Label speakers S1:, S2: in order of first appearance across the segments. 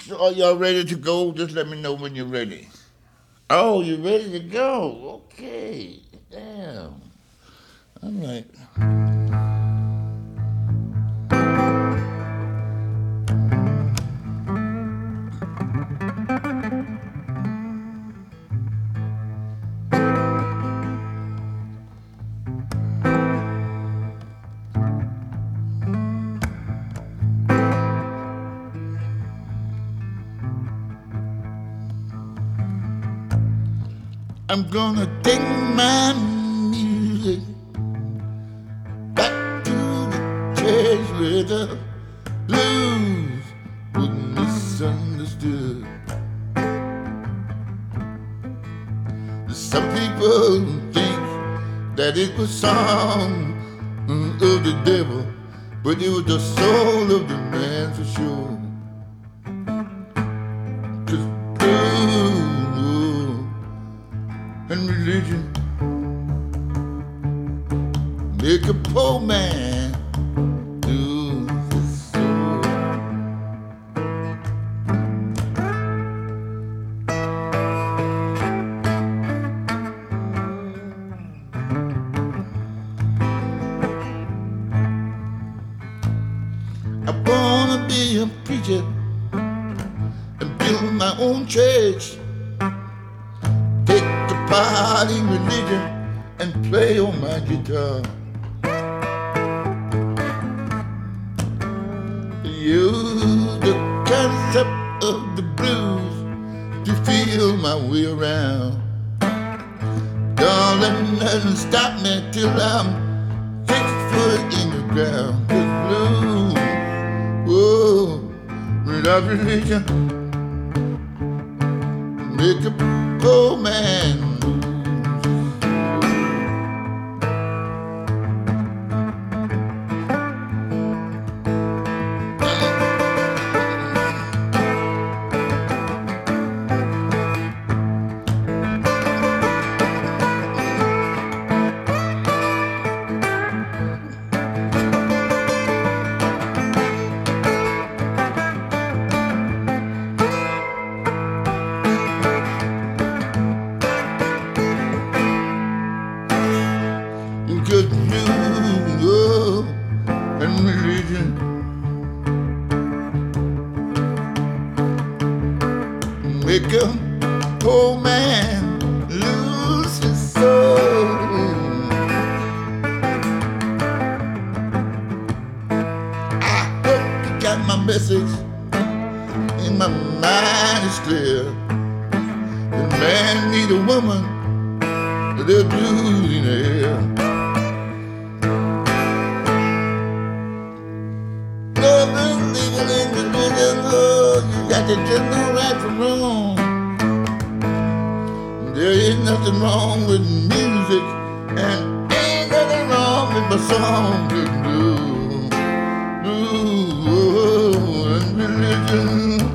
S1: So are y'all ready to go? Just let me know when you're ready. Oh, you're ready to go. Okay. Damn. I'm like, I'm gonna take my music back to the church where the blues was misunderstood. Some people think that it was song of the devil, but it was the soul of the man for sure. 'Cause blues and religion make a poor man lose his soul. I wanna be a preacher and build my own church. Take the part in religion and play on my guitar. Use the concept of the blues to feel my way around. Don't let nothing stop me till I'm 6 foot in the ground. 'Cause blues, whoa, without religion, make a poor man lose. Good news, oh, and religion make a poor man lose his soul. I hope you got my message and my mind is clear. The man need a woman, the blues in the air. You got to just know right from wrong. There ain't nothing wrong with music, and ain't nothing wrong with my song. Blues, blues, and religion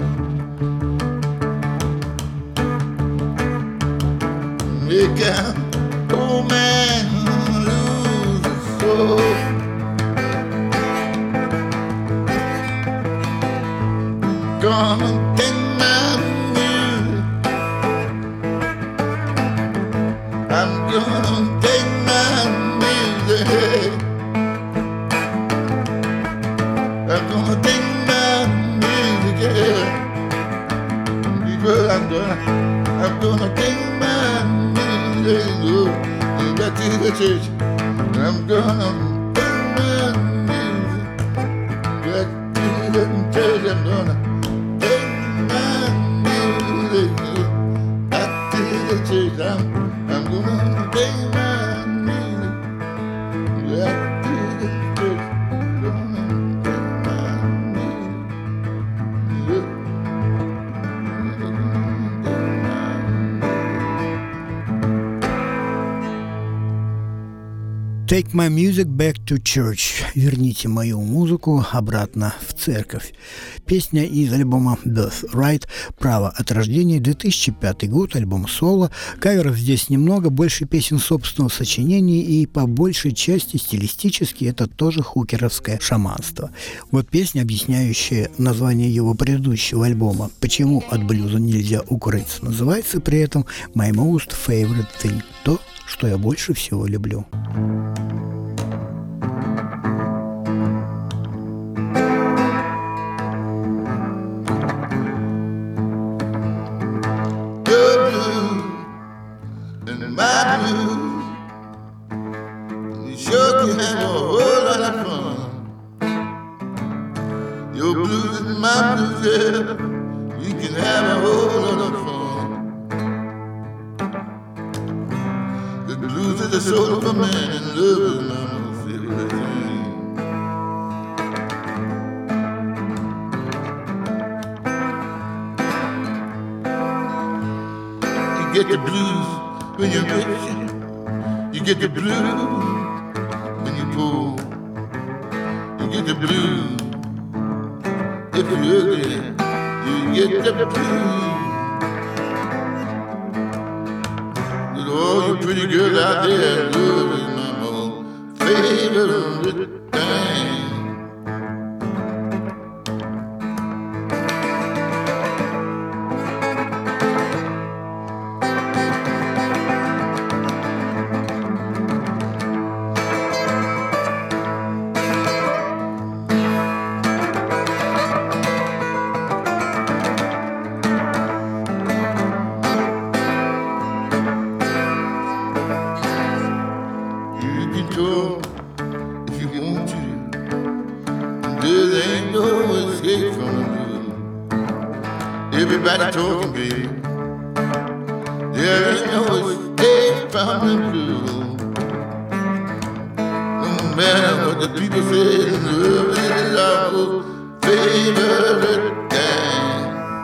S1: make a old man lose his soul. Gonna take my music. I'm gonna take my music. I'm gonna take my music, yeah. Because I'm gonna take my music, oh, back to the church. I'm gonna take my music back to the church. I'm gonna I'm gonna take my music back to the church. Gonna take my music.
S2: Take my music back to church. Верните мою музыку обратно в церковь. Песня из альбома Birthright. Право от рождения, 2005 год, альбом соло. Каверов здесь немного, больше песен собственного сочинения и по большей части стилистически это тоже хукеровское шаманство. Вот песня, объясняющая название его предыдущего альбома «Почему от блюза нельзя укрыться», называется при этом «My most favorite thing», то, что я больше всего люблю.
S1: You get the blues when you're rich. You get the blues when you're poor. You get the blues if you're ugly. You get the blues. With all you pretty girls out there, love is my most favorite thing. Everybody talking, baby. There ain't no escape from the blues. No matter what the people say, love is our favorite thing.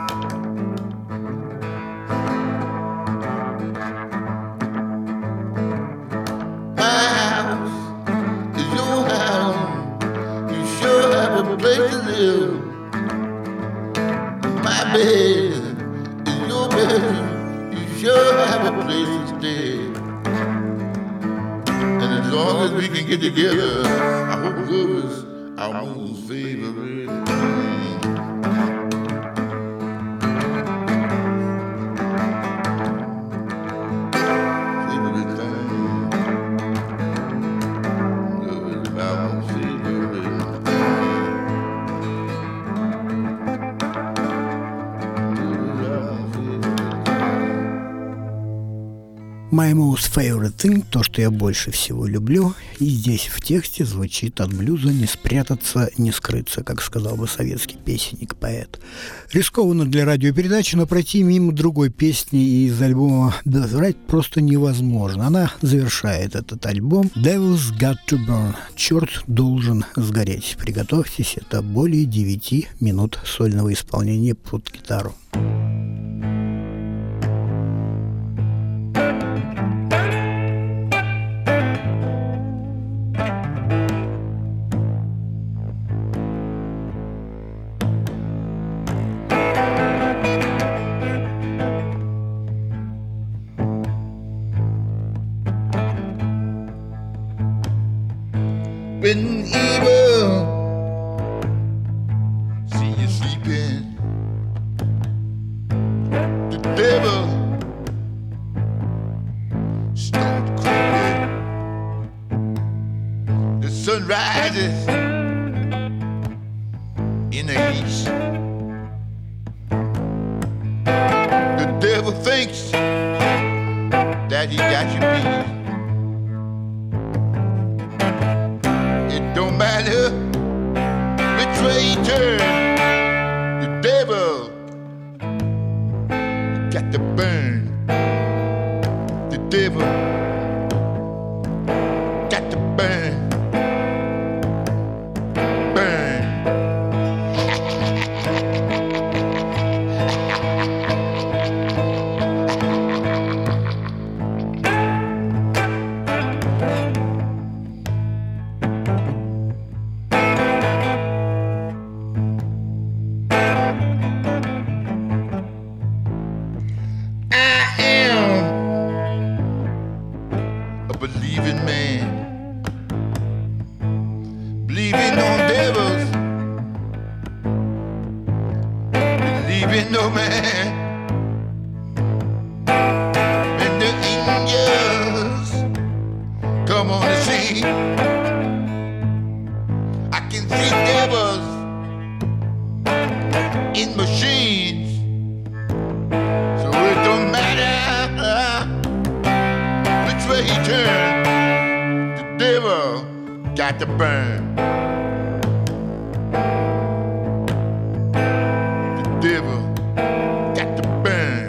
S1: My house is your house. You sure have a place to live. My bed is your bed. You sure have a place to stay. And as long as we can get together, I hope love is our most favorite thing. Favorite thing. Love is our most favorite thing.
S2: My most favorite thing, то, что я больше всего люблю, и здесь в тексте звучит от блюза не спрятаться, не скрыться, как сказал бы советский песенник-поэт. Рискованно для радиопередачи, но пройти мимо другой песни из альбома Birthright просто невозможно. Она завершает этот альбом Devil's Got to Burn. Черт должен сгореть. Приготовьтесь, это более 9 минут сольного исполнения под гитару.
S1: When evil see you sleeping, the devil start creeping. The sun rises in the east. The devil thinks that he got you beat. Don't matter which way you turn, the devil got to burn. The devil got to burn. Burn. devil man. And the angels come on the scene. I can see devils in machines. So it don't matter which way he turns, the devil got to burn. The devil got to burn.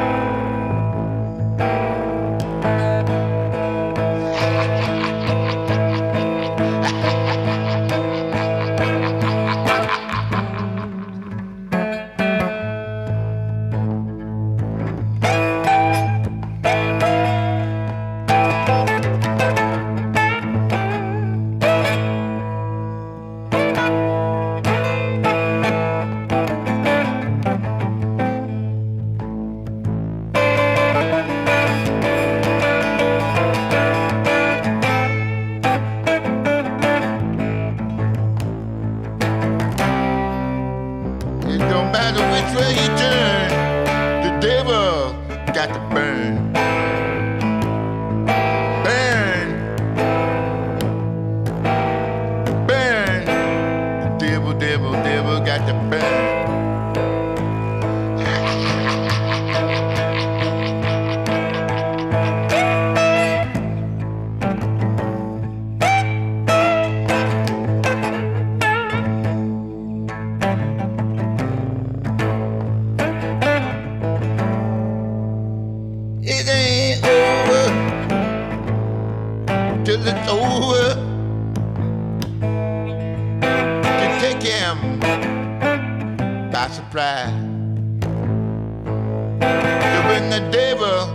S1: Till it's over, to take him by surprise. To bring the devil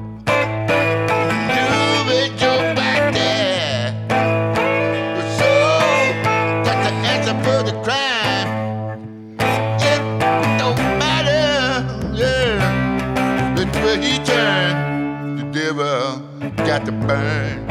S1: to be your back there. The soul got the answer for the crime. It don't matter, yeah, which way he turns, the devil got to burn.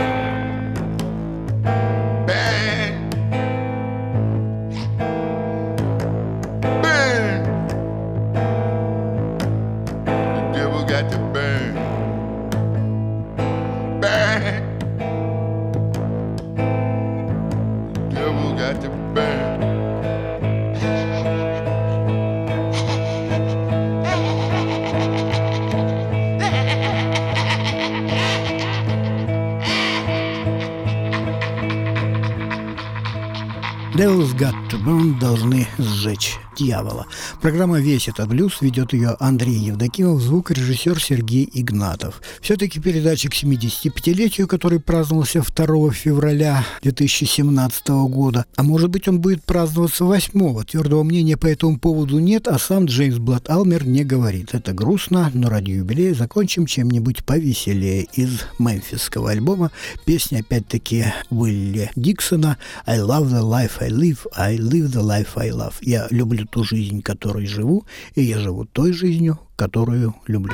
S2: Devil's Got to Burn, должны сжечь дьявола. Программа «Весь этот блюз», ведет ее Андрей Евдокимов, звукорежиссер Сергей Игнатов. Все-таки передача к 75-летию, который праздновался 2 февраля 2017 года. А может быть, он будет праздноваться 8-го. Твердого мнения по этому поводу нет, а сам Джеймс Блад Алмер не говорит. Это грустно, но ради юбилея закончим чем-нибудь повеселее из мемфисского альбома. Песня, опять-таки, Уилли Диксона «I love the life I live, I live the life I love». Я люблю ту жизнь, которой живу, и я живу той жизнью, которую люблю.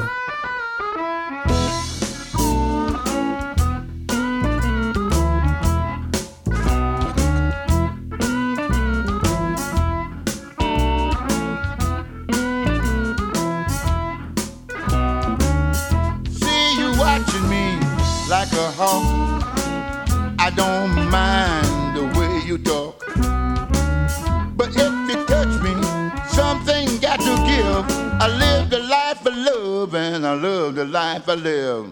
S1: See you watching me like a hawk. I don't mind the way you talk. But if you touch me, something got to give. I live the life I love, and I love the life I live.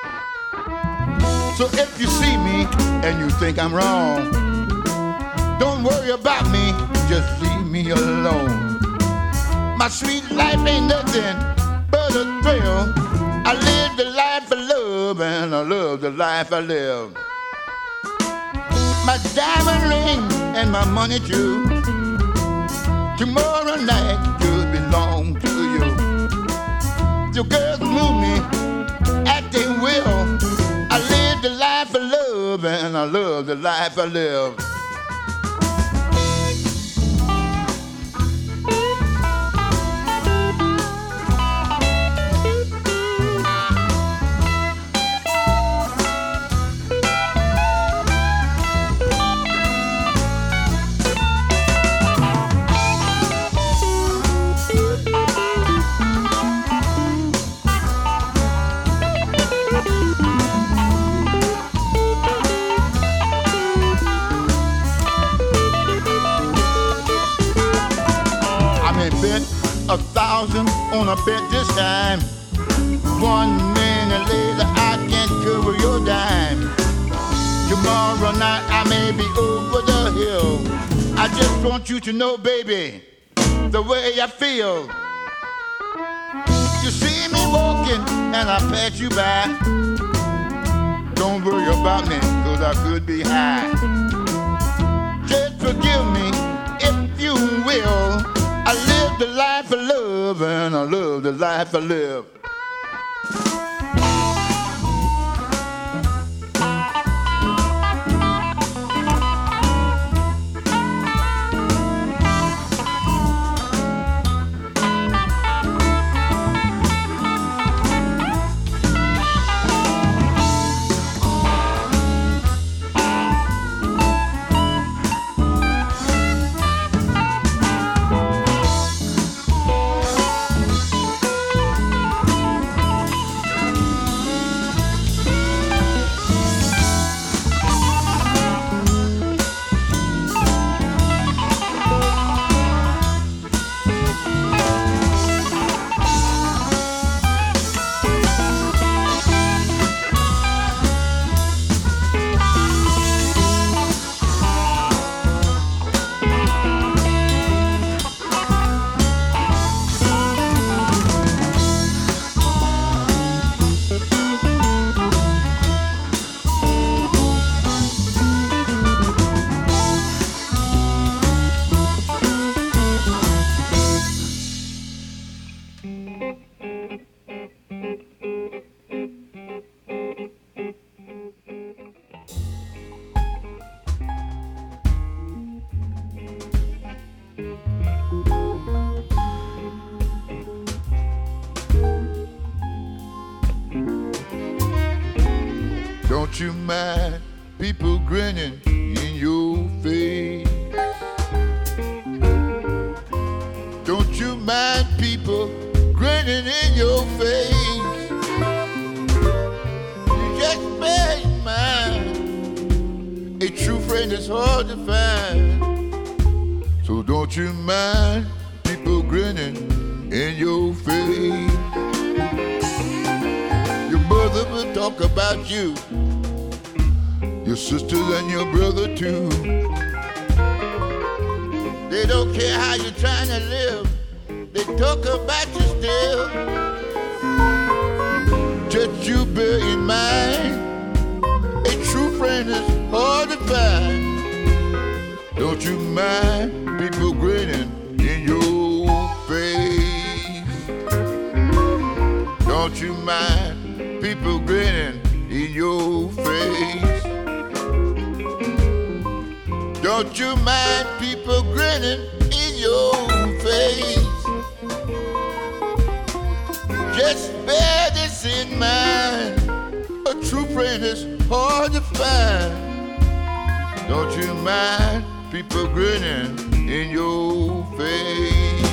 S1: So if you see me and you think I'm wrong, don't worry about me, just leave me alone. My sweet life ain't nothing but a thrill. I live the life I love, and I love the life I live. My diamond ring and my money too, tomorrow night could belong to you. Your girls move me at their will. I live the life I love, and I love the life I live. 1,000 on a bet this time. 1 minute later, I can't cover your dime. Tomorrow night, I may be over the hill. I just want you to know, baby, the way I feel. You see me walking, and I pass you by. Don't worry about me, 'cause I could be high. Just forgive me, if you will. I live the life I love, and I love the life I live. Don't you mind people grinning in your face? Don't you mind people grinning in your face? You just bear in mind, a true friend is hard to find. So don't you mind people grinning in your face? Your mother will talk about you, your sisters and your brother too. They don't care how you're trying to live, they talk about you still. Just you bear in mind, a true friend is hard to find. Don't you mind people grinning in your face? Don't you mind people grinning in your face? Don't you mind people grinning in your face? Just bear this in mind, a true friend is hard to find. Don't you mind people grinning in your face?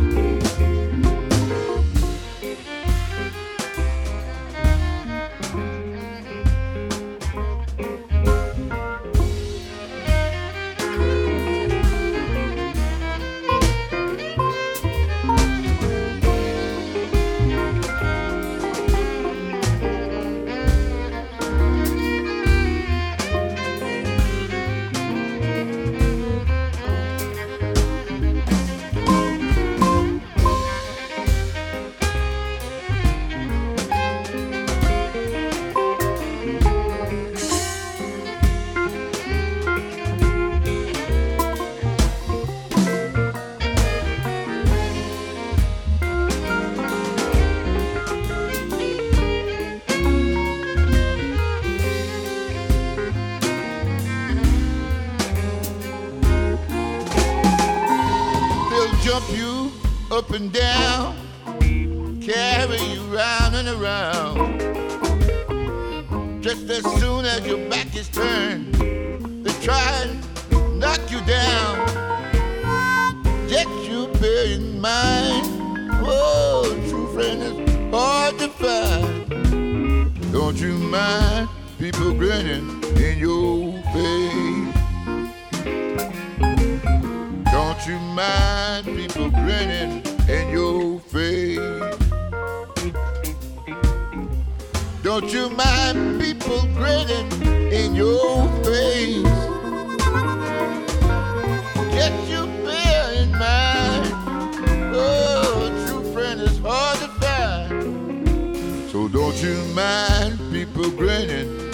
S1: Jump you up and down, carry you round and around. Just as soon as your back is turned, they try and knock you down. Just you bear in mind, oh, true friend is hard to find. Don't you mind people grinning in your face? Don't you mind people grinning in your face? don't you mind people grinning in your face. Get your bear in mind. Oh, a true friend is hard to find. So don't you mind people grinning